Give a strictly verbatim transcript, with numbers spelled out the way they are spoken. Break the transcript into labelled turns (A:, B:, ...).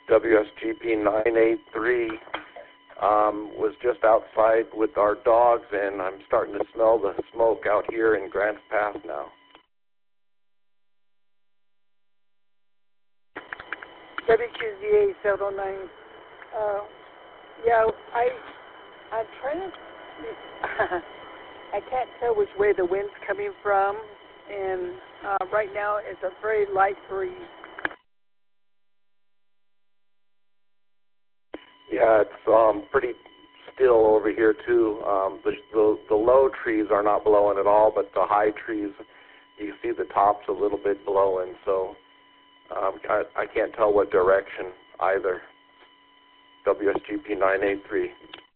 A: W S G P nine eight three. Um, was just outside with our dogs, and I'm starting to smell the smoke out here in Grants Pass now.
B: W Q Z A seven oh nine. Uh, yeah, I, I'm trying to, I can't tell which way the wind's coming from, and uh, right now it's a very light breeze.
A: Yeah, it's um, pretty still over here too. Um, the, the the low trees are not blowing at all, but the high trees, you see the tops a little bit blowing. So um, I, I can't tell what direction either. W S G P nine eight three.